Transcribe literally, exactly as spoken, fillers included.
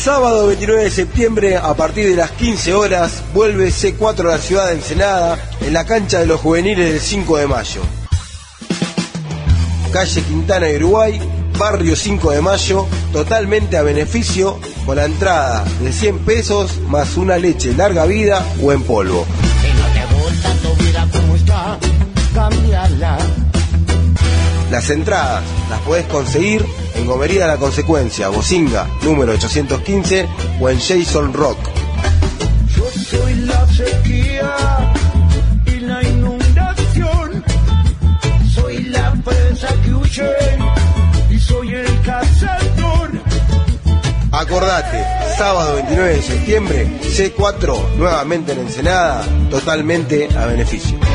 Sábado veintinueve de septiembre, a partir de las quince horas, vuelve C cuatro a la ciudad de Ensenada, en la cancha de los juveniles del cinco de mayo. Calle Quintana y Uruguay, barrio cinco de mayo, totalmente a beneficio, con la entrada de cien pesos más una leche larga vida o en polvo. Si no te gusta tu vida como está, cámbiala. Las entradas las podés conseguir en Gomería La Consecuencia, Bocinga, número ochocientos quince, o en Jason Rock. Yo soy la sequía y la inundación, soy la presa que huye y soy el cazador. Acordate, sábado veintinueve de septiembre, C cuatro nuevamente en Ensenada, totalmente a beneficio.